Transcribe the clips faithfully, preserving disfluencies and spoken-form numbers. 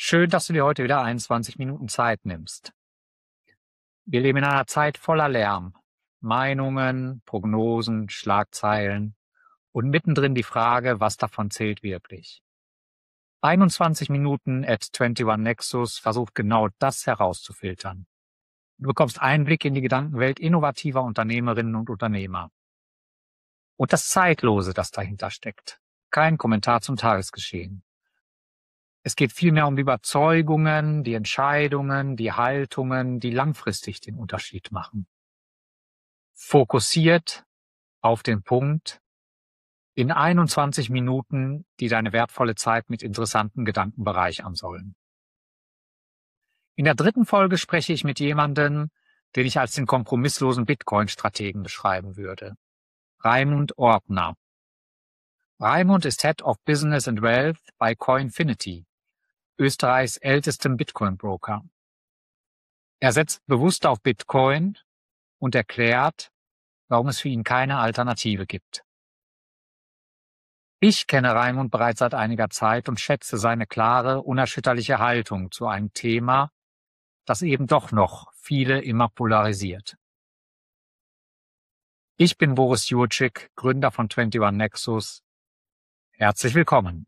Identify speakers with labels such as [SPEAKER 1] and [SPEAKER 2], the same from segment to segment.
[SPEAKER 1] Schön, dass du dir heute wieder einundzwanzig Minuten Zeit nimmst. Wir leben in einer Zeit voller Lärm, Meinungen, Prognosen, Schlagzeilen und mittendrin die Frage, was davon zählt wirklich. einundzwanzig Minuten at einundzwanzig Nexus versucht genau das herauszufiltern. Du bekommst Einblick in die Gedankenwelt innovativer Unternehmerinnen und Unternehmer. Und das Zeitlose, das dahinter steckt. Kein Kommentar zum Tagesgeschehen. Es geht vielmehr um die Überzeugungen, die Entscheidungen, die Haltungen, die langfristig den Unterschied machen. Fokussiert auf den Punkt in einundzwanzig Minuten, die deine wertvolle Zeit mit interessanten Gedanken bereichern sollen. In der dritten Folge spreche ich mit jemandem, den ich als den kompromisslosen Bitcoin-Strategen beschreiben würde. Raimund Ortner. Raimund ist Head of Business and Wealth bei Coinfinity, Österreichs ältestem Bitcoin-Broker. Er setzt bewusst auf Bitcoin und erklärt, warum es für ihn keine Alternative gibt. Ich kenne Raimund bereits seit einiger Zeit und schätze seine klare, unerschütterliche Haltung zu einem Thema, das eben doch noch viele immer polarisiert. Ich bin Boris Jurczyk, Gründer von einundzwanzig Nexus. Herzlich willkommen.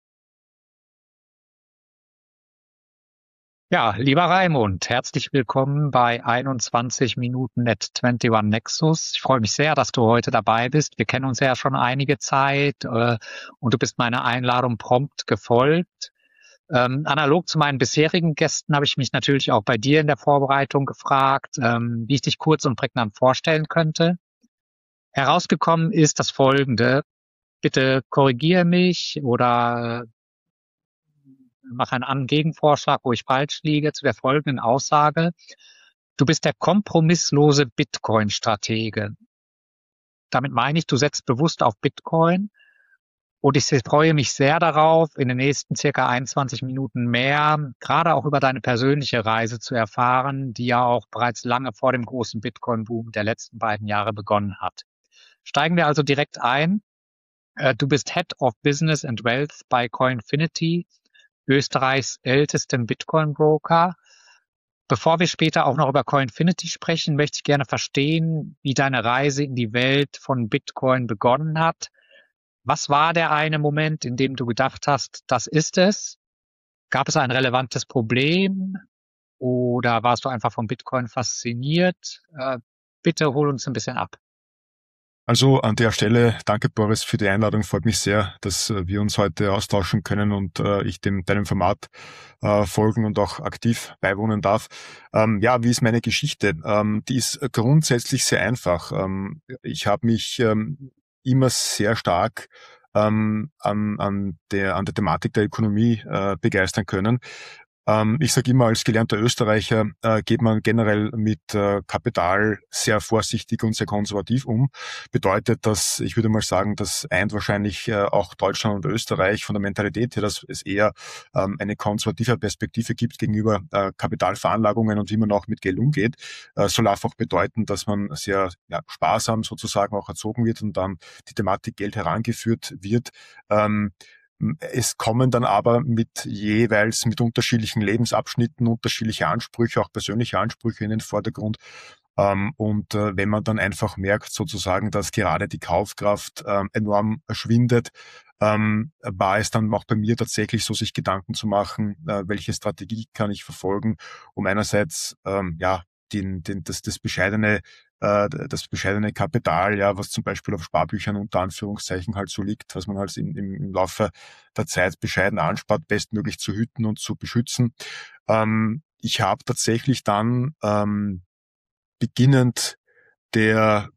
[SPEAKER 1] Ja, lieber Raimund, herzlich willkommen bei einundzwanzig Minuten at einundzwanzig Nexus. Ich freue mich sehr, dass du heute dabei bist. Wir kennen uns ja schon einige Zeit äh, und du bist meiner Einladung prompt gefolgt. Ähm, analog zu meinen bisherigen Gästen habe ich mich natürlich auch bei dir in der Vorbereitung gefragt, ähm, wie ich dich kurz und prägnant vorstellen könnte. Herausgekommen ist das Folgende. Bitte korrigiere mich oder mach einen Gegenvorschlag, wo ich falsch liege, zu der folgenden Aussage. Du bist der kompromisslose Bitcoin-Stratege. Damit meine ich, du setzt bewusst auf Bitcoin und ich freue mich sehr darauf, in den nächsten circa einundzwanzig Minuten mehr, gerade auch über deine persönliche Reise zu erfahren, die ja auch bereits lange vor dem großen Bitcoin-Boom der letzten beiden Jahre begonnen hat. Steigen wir also direkt ein. Du bist Head of Business and Wealth bei Coinfinity, Österreichs ältesten Bitcoin-Broker. Bevor wir später auch noch über Coinfinity sprechen, möchte ich gerne verstehen, wie deine Reise in die Welt von Bitcoin begonnen hat. Was war der eine Moment, in dem du gedacht hast, das ist es? Gab es ein relevantes Problem oder warst du einfach von Bitcoin fasziniert? Äh, bitte hol uns ein bisschen ab.
[SPEAKER 2] Also an der Stelle, danke Boris für die Einladung, freut mich sehr, dass äh, wir uns heute austauschen können und äh, ich dem deinem Format äh, folgen und auch aktiv beiwohnen darf. Ähm, ja, wie ist meine Geschichte? Ähm, die ist grundsätzlich sehr einfach. Ähm, ich habe mich ähm, immer sehr stark ähm, an, an, der, an der Thematik der Ökonomie äh, begeistern können. Ähm, ich sage immer, als gelernter Österreicher äh, geht man generell mit äh, Kapital sehr vorsichtig und sehr konservativ um. Bedeutet, dass, ich würde mal sagen, das eint wahrscheinlich äh, auch Deutschland und Österreich von der Mentalität her, dass es eher ähm, eine konservative Perspektive gibt gegenüber äh, Kapitalveranlagungen und wie man auch mit Geld umgeht. Äh, soll einfach bedeuten, dass man sehr ja, sparsam sozusagen auch erzogen wird und dann die Thematik Geld herangeführt wird. Ähm, Es kommen dann aber mit jeweils mit unterschiedlichen Lebensabschnitten unterschiedliche Ansprüche, auch persönliche Ansprüche in den Vordergrund. Ähm, und äh, wenn man dann einfach merkt sozusagen, dass gerade die Kaufkraft ähm, enorm schwindet, ähm, war es dann auch bei mir tatsächlich so, sich Gedanken zu machen, äh, welche Strategie kann ich verfolgen, um einerseits ähm, ja den, den, das, das bescheidene das bescheidene Kapital, ja, was zum Beispiel auf Sparbüchern unter Anführungszeichen halt so liegt, was man halt im, im Laufe der Zeit bescheiden anspart, bestmöglich zu hüten und zu beschützen. Ähm, ich habe tatsächlich dann ähm, beginnend der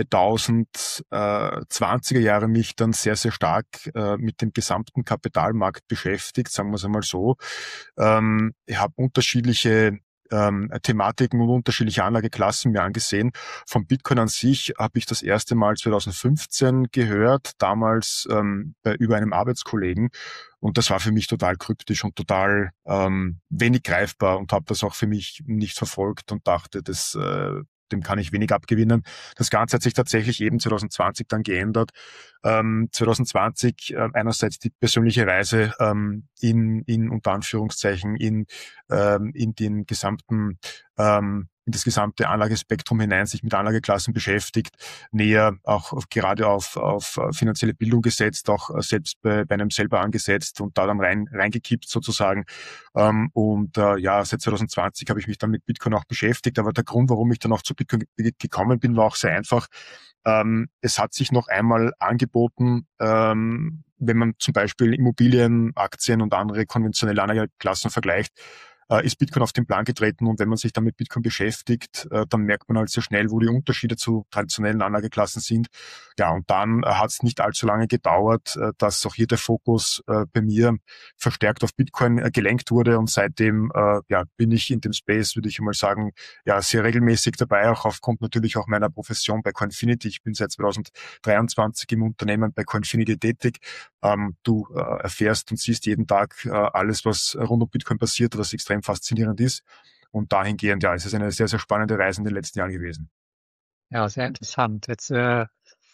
[SPEAKER 2] zweitausendzwanziger Jahre mich dann sehr, sehr stark äh, mit dem gesamten Kapitalmarkt beschäftigt, sagen wir es einmal so. Ähm, ich habe unterschiedliche ähm, Thematiken und unterschiedliche Anlageklassen mir angesehen. Vom Bitcoin an sich habe ich das erste Mal zweitausendfünfzehn gehört, damals ähm, bei, über einem Arbeitskollegen. Und das war für mich total kryptisch und total ähm, wenig greifbar und habe das auch für mich nicht verfolgt und dachte, das äh, dem kann ich wenig abgewinnen. Das Ganze hat sich tatsächlich eben zwanzig zwanzig dann geändert. Ähm, zwanzig zwanzig äh, einerseits die persönliche Reise ähm, in, in unter Anführungszeichen in, ähm, in den gesamten ähm, in das gesamte Anlagespektrum hinein, sich mit Anlageklassen beschäftigt, näher auch auf, gerade auf, auf finanzielle Bildung gesetzt, auch selbst bei, bei einem selber angesetzt und da dann rein reingekippt sozusagen. Ähm, und äh, ja, seit zwanzig zwanzig habe ich mich dann mit Bitcoin auch beschäftigt, aber der Grund, warum ich dann auch zu Bitcoin gekommen bin, war auch sehr einfach. Ähm, es hat sich noch einmal angeboten, ähm, wenn man zum Beispiel Immobilien, Aktien und andere konventionelle Anlageklassen vergleicht, äh, ist Bitcoin auf den Plan getreten. Und wenn man sich dann mit Bitcoin beschäftigt, äh, dann merkt man halt sehr schnell, wo die Unterschiede zu traditionellen Anlageklassen sind. Ja, und dann äh, hat es nicht allzu lange gedauert, äh, dass auch hier der Fokus äh, bei mir verstärkt auf Bitcoin äh, gelenkt wurde. Und seitdem äh, ja, bin ich in dem Space, würde ich mal sagen, ja, sehr regelmäßig dabei, auch aufgrund natürlich auch meiner Profession bei Coinfinity. Ich bin seit zwanzig dreiundzwanzig im Unternehmen bei Coinfinity tätig. Ähm, du äh, erfährst und siehst jeden Tag äh, alles, was rund um Bitcoin passiert, was extrem faszinierend ist. Und dahingehend, ja, es ist eine sehr, sehr spannende Reise in den letzten Jahren gewesen.
[SPEAKER 1] Ja, sehr interessant. Jetzt, äh,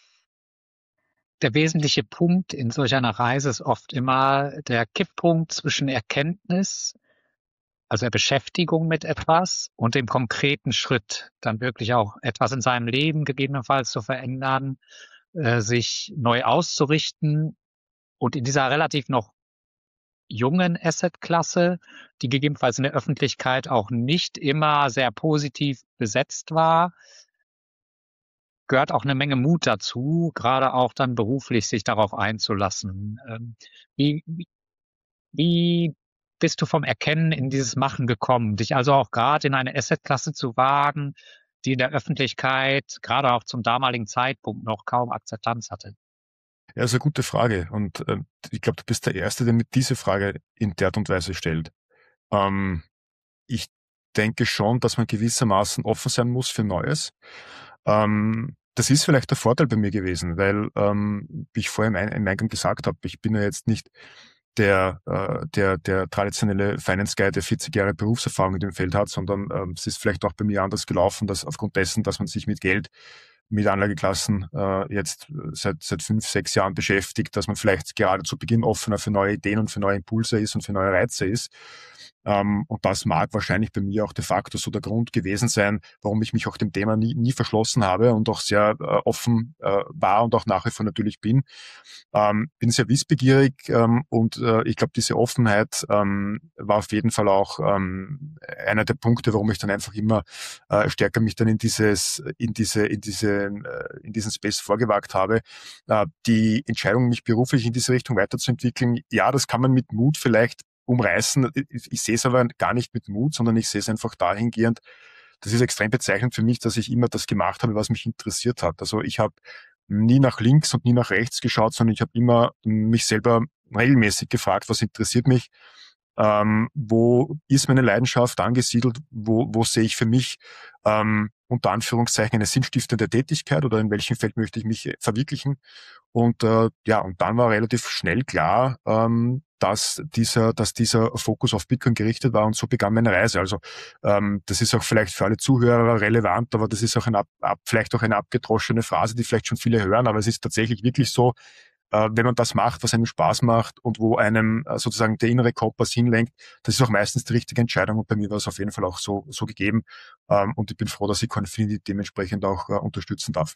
[SPEAKER 1] der wesentliche Punkt in solch einer Reise ist oft immer der Kipppunkt zwischen Erkenntnis, also der Beschäftigung mit etwas und dem konkreten Schritt, dann wirklich auch etwas in seinem Leben gegebenenfalls zu verändern, äh, sich neu auszurichten und in dieser relativ noch jungen Assetklasse, die gegebenenfalls in der Öffentlichkeit auch nicht immer sehr positiv besetzt war, gehört auch eine Menge Mut dazu, gerade auch dann beruflich sich darauf einzulassen. Ähm, wie, wie, wie bist du vom Erkennen in dieses Machen gekommen, dich also auch gerade in eine Assetklasse zu wagen, die in der Öffentlichkeit gerade auch zum damaligen Zeitpunkt noch kaum Akzeptanz hatte?
[SPEAKER 2] Ja, ist eine gute Frage. Und äh, ich glaube, du bist der Erste, der mir diese Frage in der Art und Weise stellt. Ähm, ich denke schon, dass man gewissermaßen offen sein muss für Neues. Ähm, das ist vielleicht der Vorteil bei mir gewesen, weil, ähm, wie ich vorhin im, im Eingang gesagt habe, ich bin ja jetzt nicht der, äh, der, der traditionelle Finance Guy, der vierzig Jahre Berufserfahrung in dem Feld hat, sondern ähm, es ist vielleicht auch bei mir anders gelaufen, dass aufgrund dessen, dass man sich mit Geld, mit Anlageklassen äh, jetzt seit seit fünf, sechs Jahren beschäftigt, dass man vielleicht gerade zu Beginn offener für neue Ideen und für neue Impulse ist und für neue Reize ist. Ähm, und das mag wahrscheinlich bei mir auch de facto so der Grund gewesen sein, warum ich mich auch dem Thema nie, nie verschlossen habe und auch sehr äh, offen äh, war und auch nach wie vor natürlich bin. Ähm, bin sehr wissbegierig ähm, und äh, ich glaube, diese Offenheit ähm, war auf jeden Fall auch ähm, einer der Punkte, warum ich dann einfach immer äh, stärker mich dann in dieses, in diese, in diese, äh, in diesen Space vorgewagt habe. Äh, die Entscheidung, mich beruflich in diese Richtung weiterzuentwickeln, ja, das kann man mit Mut vielleicht umreißen. Ich, ich sehe es aber gar nicht mit Mut, sondern ich sehe es einfach dahingehend, das ist extrem bezeichnend für mich, dass ich immer das gemacht habe, was mich interessiert hat. Also ich habe nie nach links und nie nach rechts geschaut, sondern ich habe immer mich selber regelmäßig gefragt, was interessiert mich, ähm, wo ist meine Leidenschaft angesiedelt, wo, wo sehe ich für mich ähm, unter Anführungszeichen eine sinnstiftende Tätigkeit oder in welchem Feld möchte ich mich verwirklichen. Und äh, ja, und dann war relativ schnell klar, ähm, dass dieser, dass dieser Fokus auf Bitcoin gerichtet war und so begann meine Reise. Also ähm, das ist auch vielleicht für alle Zuhörer relevant, aber das ist auch ein ab, ab, vielleicht auch eine abgedroschene Phrase, die vielleicht schon viele hören, aber es ist tatsächlich wirklich so, äh, wenn man das macht, was einem Spaß macht und wo einem äh, sozusagen der innere Kompass hinlenkt, das ist auch meistens die richtige Entscheidung und bei mir war es auf jeden Fall auch so, so gegeben ähm, und ich bin froh, dass ich Coinfinity dementsprechend auch äh, unterstützen darf.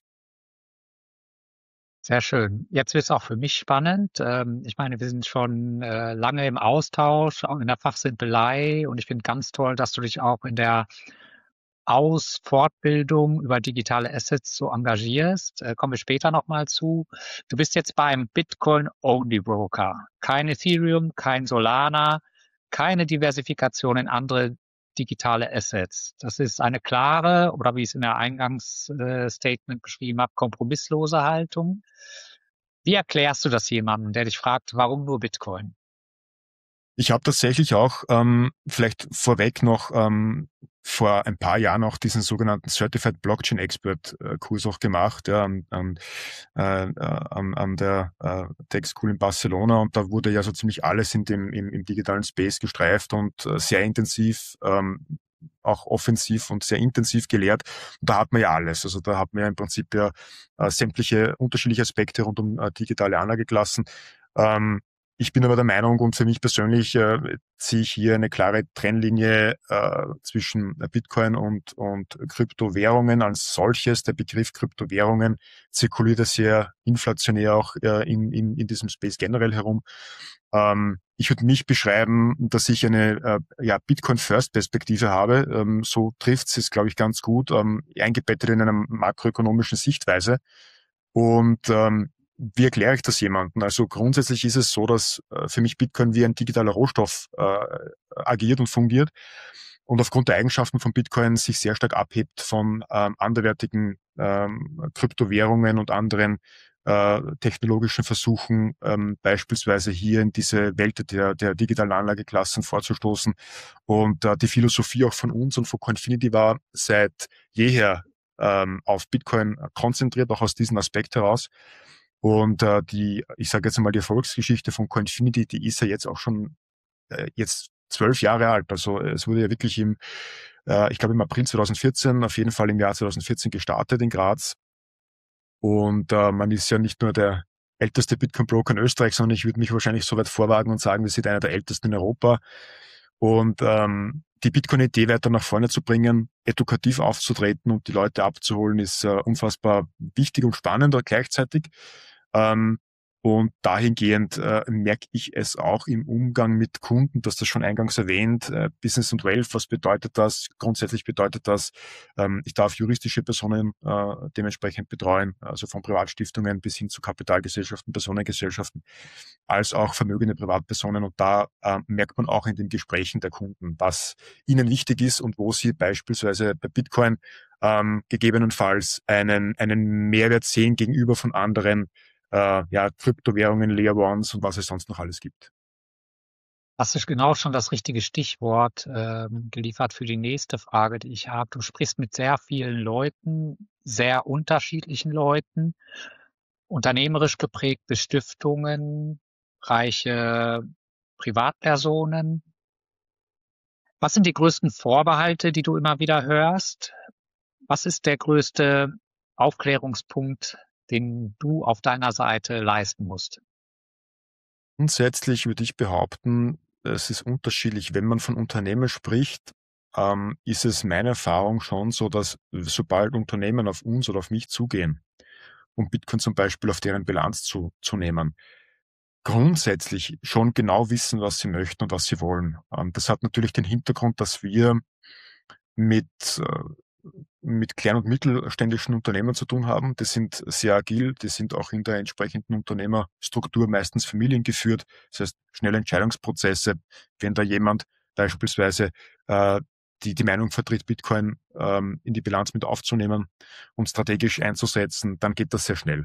[SPEAKER 1] Sehr schön. Jetzt wird es auch für mich spannend. Ähm, ich meine, wir sind schon äh, lange im Austausch, auch in der Fachsimpelei und ich finde ganz toll, dass du dich auch in der Aus-, Fortbildung über digitale Assets so engagierst. Äh, kommen wir später nochmal zu. Du bist jetzt beim Bitcoin-Only-Broker. Kein Ethereum, kein Solana, keine Diversifikation in andere digitale Assets. Das ist eine klare, oder wie ich es in der Eingangsstatement beschrieben habe, kompromisslose Haltung. Wie erklärst du das jemandem, der dich fragt, warum nur Bitcoin?
[SPEAKER 2] Ich habe tatsächlich auch ähm, vielleicht vorweg noch ähm, vor ein paar Jahren auch diesen sogenannten Certified Blockchain Expert äh, Kurs auch gemacht, ja, an, an, äh, an, an der äh, Tech School in Barcelona und da wurde ja so ziemlich alles in dem im, im digitalen Space gestreift und äh, sehr intensiv ähm, auch offensiv und sehr intensiv gelehrt. Und da hat man ja alles. Also da hat man ja im Prinzip ja äh, sämtliche unterschiedliche Aspekte rund um äh, digitale Anlageklassen. Ähm, Ich bin aber der Meinung und für mich persönlich äh, ziehe ich hier eine klare Trennlinie äh, zwischen Bitcoin und, und Kryptowährungen als solches. Der Begriff Kryptowährungen zirkuliert ja sehr inflationär auch äh, in, in, in diesem Space generell herum. Ähm, ich würde mich beschreiben, dass ich eine äh, ja, Bitcoin-First-Perspektive habe. Ähm, so trifft es, glaube ich, ganz gut, ähm, eingebettet in einer makroökonomischen Sichtweise. Und ähm, wie erkläre ich das jemandem? Also grundsätzlich ist es so, dass äh, für mich Bitcoin wie ein digitaler Rohstoff äh, agiert und fungiert und aufgrund der Eigenschaften von Bitcoin sich sehr stark abhebt von ähm, anderwertigen ähm, Kryptowährungen und anderen äh, technologischen Versuchen, ähm, beispielsweise hier in diese Welt der, der digitalen Anlageklassen vorzustoßen. Und äh, die Philosophie auch von uns und von Coinfinity war seit jeher ähm, auf Bitcoin konzentriert, auch aus diesem Aspekt heraus. Und äh, die, ich sage jetzt einmal, die Erfolgsgeschichte von Coinfinity, die ist ja jetzt auch schon äh, jetzt zwölf Jahre alt. Also es wurde ja wirklich im, äh, ich glaube im April zweitausendvierzehn, auf jeden Fall im Jahr zweitausendvierzehn gestartet in Graz. Und äh, man ist ja nicht nur der älteste Bitcoin-Broker in Österreich, sondern ich würde mich wahrscheinlich so weit vorwagen und sagen, wir sind einer der ältesten in Europa. Und ähm, die Bitcoin-Idee weiter nach vorne zu bringen, edukativ aufzutreten und die Leute abzuholen, ist äh, unfassbar wichtig und spannend gleichzeitig. Ähm, und dahingehend äh, merke ich es auch im Umgang mit Kunden, dass das schon eingangs erwähnt, äh, Business und Wealth, was bedeutet das? Grundsätzlich bedeutet das, ähm, ich darf juristische Personen äh, dementsprechend betreuen, also von Privatstiftungen bis hin zu Kapitalgesellschaften, Personengesellschaften, als auch vermögende Privatpersonen. Und da äh, merkt man auch in den Gesprächen der Kunden, was ihnen wichtig ist und wo sie beispielsweise bei Bitcoin ähm, gegebenenfalls einen, einen Mehrwert sehen gegenüber von anderen äh, ja, Kryptowährungen, Layer Ones und was es sonst noch alles gibt.
[SPEAKER 1] Das ist genau schon das richtige Stichwort ähm, geliefert für die nächste Frage, die ich habe. Du sprichst mit sehr vielen Leuten, sehr unterschiedlichen Leuten, unternehmerisch geprägte Stiftungen, reiche Privatpersonen. Was sind die größten Vorbehalte, die du immer wieder hörst? Was ist der größte Aufklärungspunkt, den du auf deiner Seite leisten musst?
[SPEAKER 2] Grundsätzlich würde ich behaupten, es ist unterschiedlich. Wenn man von Unternehmen spricht, ähm, ist es meine Erfahrung schon so, dass sobald Unternehmen auf uns oder auf mich zugehen, um Bitcoin zum Beispiel auf deren Bilanz zu, zu nehmen, grundsätzlich schon genau wissen, was sie möchten und was sie wollen. Ähm, das hat natürlich den Hintergrund, dass wir mit, äh, mit kleinen und mittelständischen Unternehmen zu tun haben. Die sind sehr agil, die sind auch in der entsprechenden Unternehmerstruktur meistens familiengeführt. Das heißt, schnelle Entscheidungsprozesse, wenn da jemand beispielsweise äh, die, die Meinung vertritt, Bitcoin ähm, in die Bilanz mit aufzunehmen und strategisch einzusetzen, dann geht das sehr schnell.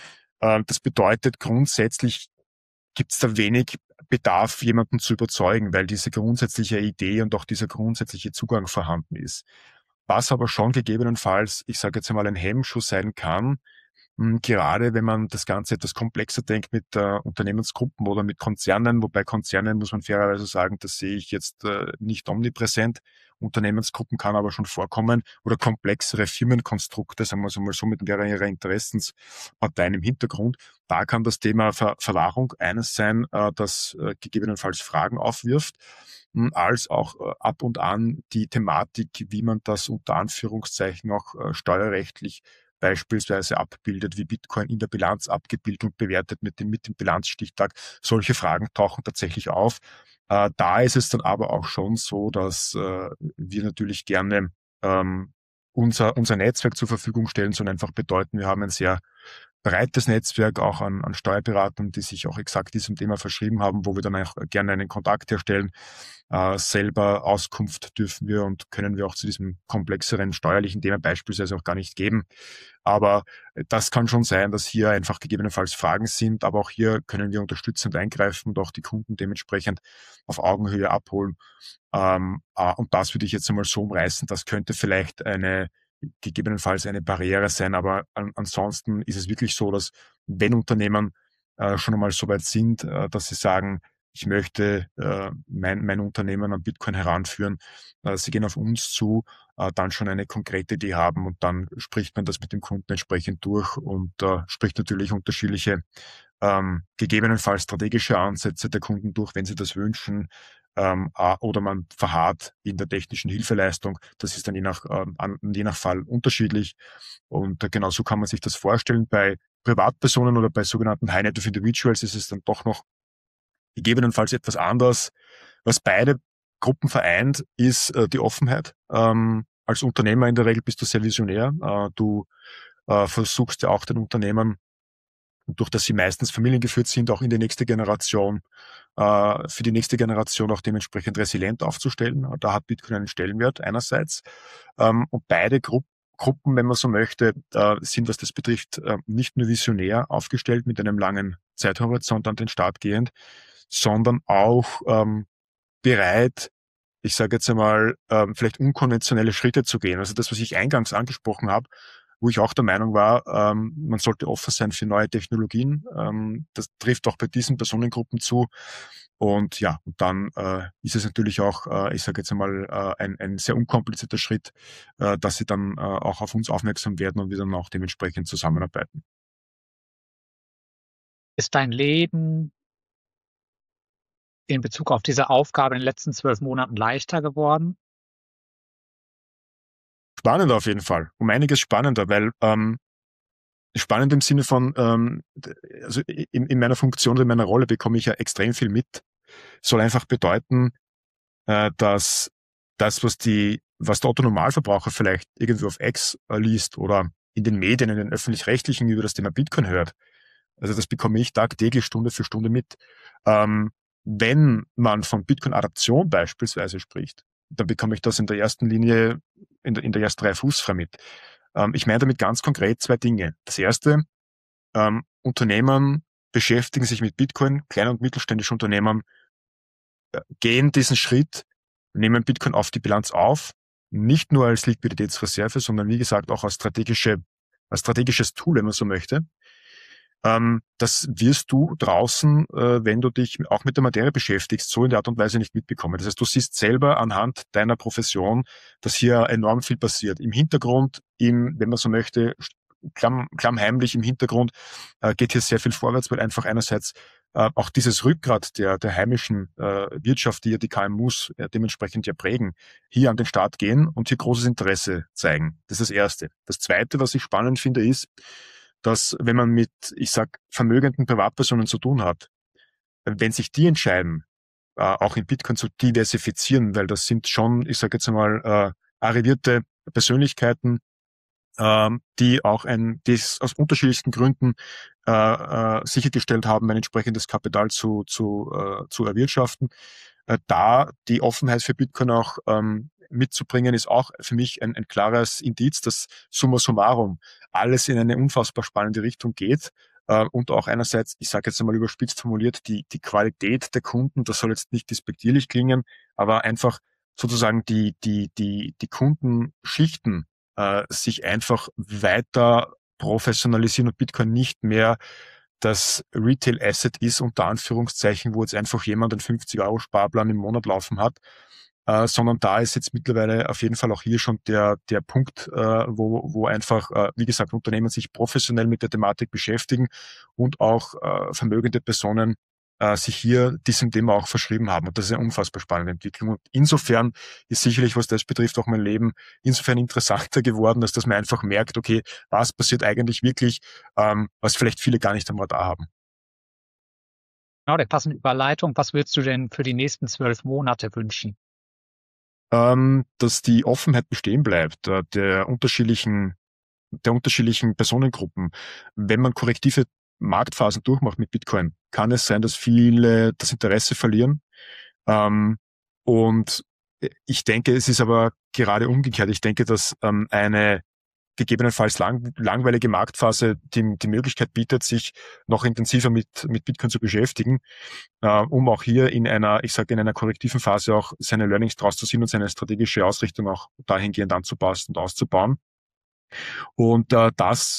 [SPEAKER 2] Äh, das bedeutet grundsätzlich, gibt es da wenig Bedarf, jemanden zu überzeugen, weil diese grundsätzliche Idee und auch dieser grundsätzliche Zugang vorhanden ist. Was aber schon gegebenenfalls, ich sage jetzt einmal, ein Hemmschuh sein kann, mh, gerade wenn man das Ganze etwas komplexer denkt mit äh, Unternehmensgruppen oder mit Konzernen, wobei Konzernen, muss man fairerweise sagen, das sehe ich jetzt äh, nicht omnipräsent. Unternehmensgruppen kann aber schon vorkommen oder komplexere Firmenkonstrukte, sagen wir es mal so, mit mehreren Interessensparteien im Hintergrund. Da kann das Thema Ver Verwahrung eines sein, äh, das äh, gegebenenfalls Fragen aufwirft, mh, als auch äh, ab und an die Thematik, wie man das unter Anführungszeichen auch äh, steuerrechtlich beispielsweise abbildet, wie Bitcoin in der Bilanz abgebildet und bewertet mit dem, mit dem Bilanzstichtag. Solche Fragen tauchen tatsächlich auf. Äh, da ist es dann aber auch schon so, dass äh, wir natürlich gerne ähm, unser, unser Netzwerk zur Verfügung stellen, sondern einfach bedeuten, wir haben ein sehr breites Netzwerk auch an, an Steuerberatern, die sich auch exakt diesem Thema verschrieben haben, wo wir dann auch gerne einen Kontakt herstellen. Äh, selber Auskunft dürfen wir und können wir auch zu diesem komplexeren steuerlichen Thema beispielsweise auch gar nicht geben. Aber das kann schon sein, dass hier einfach gegebenenfalls Fragen sind, aber auch hier können wir unterstützend eingreifen und auch die Kunden dementsprechend auf Augenhöhe abholen. Ähm, äh, und das würde ich jetzt einmal so umreißen, das könnte vielleicht eine gegebenenfalls eine Barriere sein, aber an, ansonsten ist es wirklich so, dass wenn Unternehmen äh, schon einmal so weit sind, äh, dass sie sagen, ich möchte äh, mein, mein Unternehmen an Bitcoin heranführen. Äh, sie gehen auf uns zu, äh, dann schon eine konkrete Idee haben und dann spricht man das mit dem Kunden entsprechend durch und äh, spricht natürlich unterschiedliche ähm, gegebenenfalls strategische Ansätze der Kunden durch, wenn sie das wünschen, ähm, oder man verharrt in der technischen Hilfeleistung. Das ist dann je nach, ähm, je nach Fall unterschiedlich. Und äh, genau so kann man sich das vorstellen. Bei Privatpersonen oder bei sogenannten High Net Worth Individuals ist es dann doch noch gegebenenfalls etwas anders. Was beide Gruppen vereint, ist äh, die Offenheit. Ähm, als Unternehmer in der Regel bist du sehr visionär. Äh, du äh, versuchst ja auch den Unternehmen, durch dass sie meistens familiengeführt sind, auch in die nächste Generation, äh, für die nächste Generation auch dementsprechend resilient aufzustellen. Da hat Bitcoin einen Stellenwert einerseits. Ähm, und beide Gru Gruppen, wenn man so möchte, äh, sind, was das betrifft, äh, nicht nur visionär aufgestellt mit einem langen Zeithorizont an den Start gehend, sondern auch ähm, bereit, ich sage jetzt einmal, ähm, vielleicht unkonventionelle Schritte zu gehen. Also das, was ich eingangs angesprochen habe, wo ich auch der Meinung war, ähm, man sollte offen sein für neue Technologien. Ähm, das trifft auch bei diesen Personengruppen zu. Und ja, und dann äh, ist es natürlich auch, äh, ich sage jetzt einmal, äh, ein, ein sehr unkomplizierter Schritt, äh, dass sie dann äh, auch auf uns aufmerksam werden und wir dann auch dementsprechend zusammenarbeiten.
[SPEAKER 1] Ist dein Leben in Bezug auf diese Aufgabe in den letzten zwölf Monaten leichter geworden?
[SPEAKER 2] Spannender auf jeden Fall. Um einiges spannender, weil ähm, spannend im Sinne von, ähm, also in, in meiner Funktion oder in meiner Rolle bekomme ich ja extrem viel mit. Soll einfach bedeuten, äh, dass das, was die, was der Otto-Normalverbraucher vielleicht irgendwie auf X äh, liest oder in den Medien, in den öffentlich-rechtlichen über das Thema Bitcoin hört, also das bekomme ich tagtäglich Stunde für Stunde mit. Ähm, wenn man von Bitcoin-Adaption beispielsweise spricht, dann bekomme ich das in der ersten Linie, in der, in der ersten Reihe fußfrei mit. Ähm, ich meine damit ganz konkret zwei Dinge. Das erste, ähm, Unternehmen beschäftigen sich mit Bitcoin, kleine und mittelständische Unternehmen äh, gehen diesen Schritt, nehmen Bitcoin auf die Bilanz auf, nicht nur als Liquiditätsreserve, sondern wie gesagt auch als strategische, als strategisches Tool, wenn man so möchte. Ähm, das wirst du draußen, äh, wenn du dich auch mit der Materie beschäftigst, so in der Art und Weise nicht mitbekommen. Das heißt, du siehst selber anhand deiner Profession, dass hier enorm viel passiert. Im Hintergrund, im, wenn man so möchte, klamm, klammheimlich im Hintergrund, äh, geht hier sehr viel vorwärts, weil einfach einerseits äh, auch dieses Rückgrat der, der heimischen äh, Wirtschaft, die ja die K M Us äh, dementsprechend ja prägen, hier an den Start gehen und hier großes Interesse zeigen. Das ist das Erste. Das Zweite, was ich spannend finde, ist, dass wenn man mit, ich sag, vermögenden Privatpersonen zu tun hat, wenn sich die entscheiden, äh, auch in Bitcoin zu diversifizieren, weil das sind schon, ich sage jetzt einmal, äh, arrivierte Persönlichkeiten, ähm, die auch ein, die es aus unterschiedlichsten Gründen äh, äh, sichergestellt haben, ein entsprechendes Kapital zu, zu, äh, zu erwirtschaften. Äh, da die Offenheit für Bitcoin auch ähm, mitzubringen, ist auch für mich ein, ein klares Indiz, dass summa summarum alles in eine unfassbar spannende Richtung geht. Äh, und auch einerseits, ich sage jetzt einmal überspitzt formuliert, die, die Qualität der Kunden, das soll jetzt nicht despektierlich klingen, aber einfach sozusagen die, die, die, die Kundenschichten äh, sich einfach weiter professionalisieren und Bitcoin nicht mehr das Retail-Asset ist, unter Anführungszeichen, wo jetzt einfach jemand einen fünfzig-Euro-Sparplan im Monat laufen hat, äh, sondern da ist jetzt mittlerweile auf jeden Fall auch hier schon der, der Punkt, äh, wo, wo einfach, äh, wie gesagt, Unternehmen sich professionell mit der Thematik beschäftigen und auch äh, vermögende Personen äh, sich hier diesem Thema auch verschrieben haben. Und das ist eine unfassbar spannende Entwicklung. Und insofern ist sicherlich, was das betrifft, auch mein Leben insofern interessanter geworden, dass, dass man einfach merkt, okay, was passiert eigentlich wirklich, ähm, was vielleicht viele gar nicht am Radar haben.
[SPEAKER 1] Genau, der passende Überleitung. Was würdest du denn für die nächsten zwölf Monate wünschen?
[SPEAKER 2] Ähm, dass die Offenheit bestehen bleibt, äh, der unterschiedlichen, der unterschiedlichen Personengruppen. Wenn man korrektive Marktphasen durchmacht mit Bitcoin, kann es sein, dass viele das Interesse verlieren. Ähm, und ich denke, es ist aber gerade umgekehrt. Ich denke, dass ähm, eine gegebenenfalls lang, langweilige Marktphase die, die Möglichkeit bietet, sich noch intensiver mit, mit Bitcoin zu beschäftigen, äh, um auch hier in einer, ich sage, in einer korrektiven Phase auch seine Learnings draus zu ziehen und seine strategische Ausrichtung auch dahingehend anzupassen und auszubauen. Und äh, das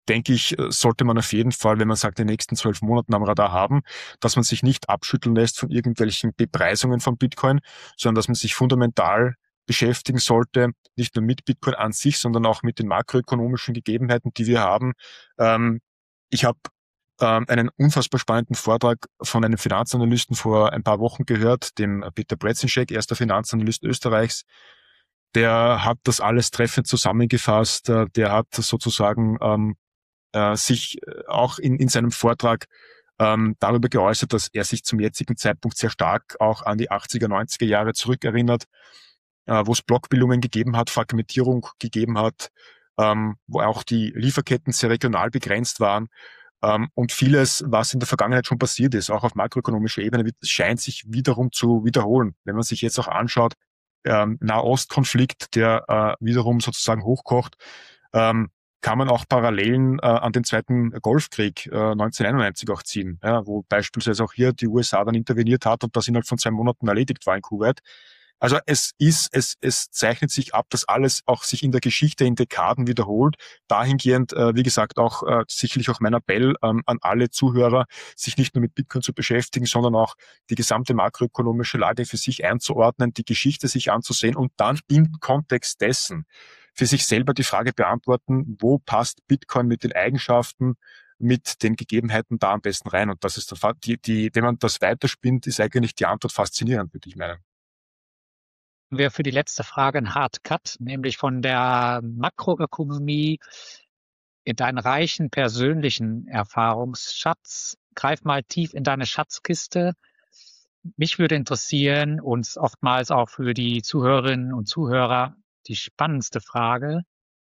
[SPEAKER 2] denke ich, sollte man auf jeden Fall, wenn man sagt, die nächsten zwölf Monaten am Radar haben, dass man sich nicht abschütteln lässt von irgendwelchen Bepreisungen von Bitcoin, sondern dass man sich fundamental beschäftigen sollte, nicht nur mit Bitcoin an sich, sondern auch mit den makroökonomischen Gegebenheiten, die wir haben. Ähm, ich habe ähm, einen unfassbar spannenden Vortrag von einem Finanzanalysten vor ein paar Wochen gehört, dem Peter Brezinschek, erster Finanzanalyst Österreichs. Der hat das alles treffend zusammengefasst. Der hat sozusagen ähm, äh, sich auch in, in seinem Vortrag ähm, darüber geäußert, dass er sich zum jetzigen Zeitpunkt sehr stark auch an die achtziger, neunziger Jahre zurückerinnert, äh, wo es Blockbildungen gegeben hat, Fragmentierung gegeben hat, ähm, wo auch die Lieferketten sehr regional begrenzt waren. Ähm, und vieles, was in der Vergangenheit schon passiert ist, auch auf makroökonomischer Ebene, scheint sich wiederum zu wiederholen. Wenn man sich jetzt auch anschaut, ähm, Nahostkonflikt, der äh, wiederum sozusagen hochkocht, ähm, kann man auch Parallelen äh, an den Zweiten Golfkrieg äh, neunzehnhunderteinundneunzig auch ziehen, ja, wo beispielsweise auch hier die U S A dann interveniert hat und das innerhalb von zwei Monaten erledigt war in Kuwait. Also es ist, es, es zeichnet sich ab, dass alles auch sich in der Geschichte in Dekaden wiederholt. Dahingehend, äh, wie gesagt, auch äh, sicherlich auch mein Appell ähm, an alle Zuhörer, sich nicht nur mit Bitcoin zu beschäftigen, sondern auch die gesamte makroökonomische Lage für sich einzuordnen, die Geschichte sich anzusehen und dann im Kontext dessen für sich selber die Frage beantworten, wo passt Bitcoin mit den Eigenschaften, mit den Gegebenheiten da am besten rein. Und das ist der, die, die, wenn man das weiterspinnt, ist eigentlich die Antwort faszinierend, würde ich meinen.
[SPEAKER 1] Wir für die letzte Frage einen Hard Cut, nämlich von der Makroökonomie in deinen reichen persönlichen Erfahrungsschatz. Greif mal tief in deine Schatzkiste. Mich würde interessieren, uns oftmals auch für die Zuhörerinnen und Zuhörer, die spannendste Frage.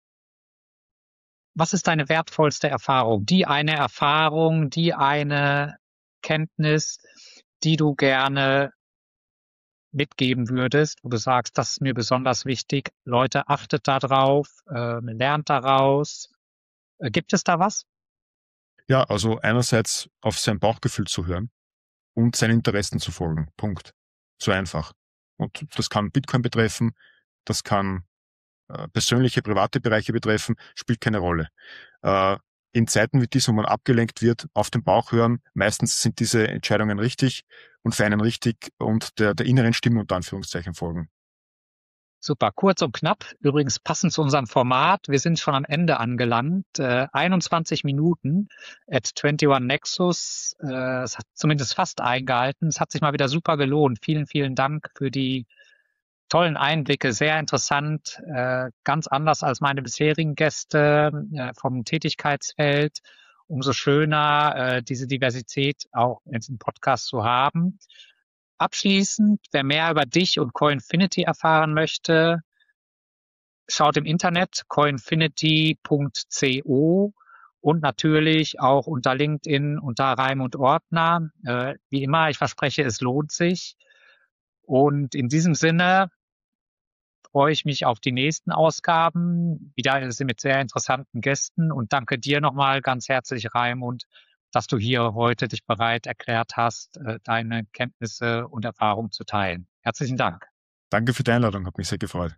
[SPEAKER 1] Was ist deine wertvollste Erfahrung? Die eine Erfahrung, die eine Kenntnis, die du gerne mitgeben würdest, wo du sagst, das ist mir besonders wichtig. Leute, achtet da drauf, äh, lernt daraus. Äh, gibt es da was?
[SPEAKER 2] Ja, also einerseits auf sein Bauchgefühl zu hören und seinen Interessen zu folgen. Punkt. So einfach. Und das kann Bitcoin betreffen, das kann äh, persönliche, private Bereiche betreffen, spielt keine Rolle. Äh, in Zeiten wie diesen, wo man abgelenkt wird, auf den Bauch hören, meistens sind diese Entscheidungen richtig und für einen richtig und der, der inneren Stimme unter Anführungszeichen folgen.
[SPEAKER 1] Super, kurz und knapp. Übrigens passend zu unserem Format. Wir sind schon am Ende angelangt. Äh, einundzwanzig Minuten at einundzwanzig Nexus. Äh, es hat zumindest fast eingehalten. Es hat sich mal wieder super gelohnt. Vielen, vielen Dank für die tollen Einblicke. Sehr interessant. Äh, ganz anders als meine bisherigen Gäste äh, vom Tätigkeitsfeld. Umso schöner, äh, diese Diversität auch in diesem Podcast zu haben. Abschließend, wer mehr über dich und Coinfinity erfahren möchte, schaut im Internet coinfinity punkt co und natürlich auch unter LinkedIn unter Raimund Ortner. Äh, wie immer, ich verspreche, es lohnt sich. Und in diesem Sinne freue ich mich auf die nächsten Ausgaben, wieder mit sehr interessanten Gästen und danke dir nochmal ganz herzlich, Raimund, dass du hier heute dich bereit erklärt hast, deine Kenntnisse und Erfahrungen zu teilen. Herzlichen Dank.
[SPEAKER 2] Danke für die Einladung, hat mich sehr gefreut.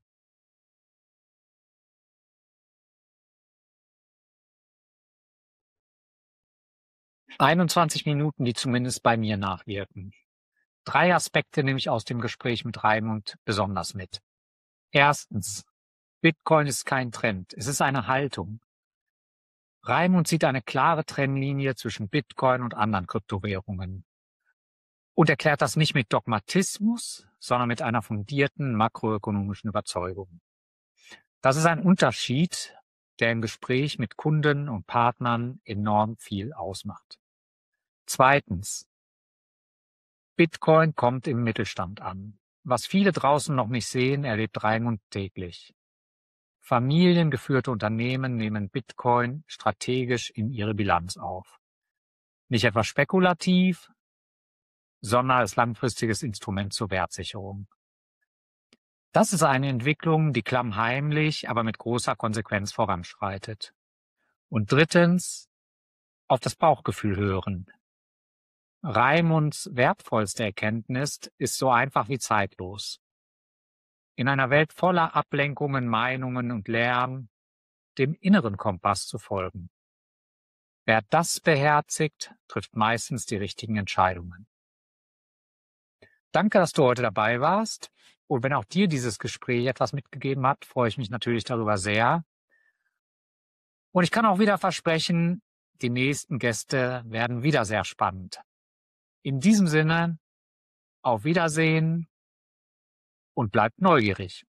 [SPEAKER 1] einundzwanzig Minuten, die zumindest bei mir nachwirken. Drei Aspekte nehme ich aus dem Gespräch mit Raimund besonders mit. Erstens, Bitcoin ist kein Trend, es ist eine Haltung. Raimund sieht eine klare Trennlinie zwischen Bitcoin und anderen Kryptowährungen und erklärt das nicht mit Dogmatismus, sondern mit einer fundierten makroökonomischen Überzeugung. Das ist ein Unterschied, der im Gespräch mit Kunden und Partnern enorm viel ausmacht. Zweitens, Bitcoin kommt im Mittelstand an. Was viele draußen noch nicht sehen, erlebt Raimund täglich. Familiengeführte Unternehmen nehmen Bitcoin strategisch in ihre Bilanz auf. Nicht etwa spekulativ, sondern als langfristiges Instrument zur Wertsicherung. Das ist eine Entwicklung, die klammheimlich, aber mit großer Konsequenz voranschreitet. Und drittens, auf das Bauchgefühl hören. Raimunds wertvollste Erkenntnis ist so einfach wie zeitlos. In einer Welt voller Ablenkungen, Meinungen und Lärm dem inneren Kompass zu folgen. Wer das beherzigt, trifft meistens die richtigen Entscheidungen. Danke, dass du heute dabei warst. Und wenn auch dir dieses Gespräch etwas mitgegeben hat, freue ich mich natürlich darüber sehr. Und ich kann auch wieder versprechen, die nächsten Gäste werden wieder sehr spannend. In diesem Sinne, auf Wiedersehen und bleibt neugierig.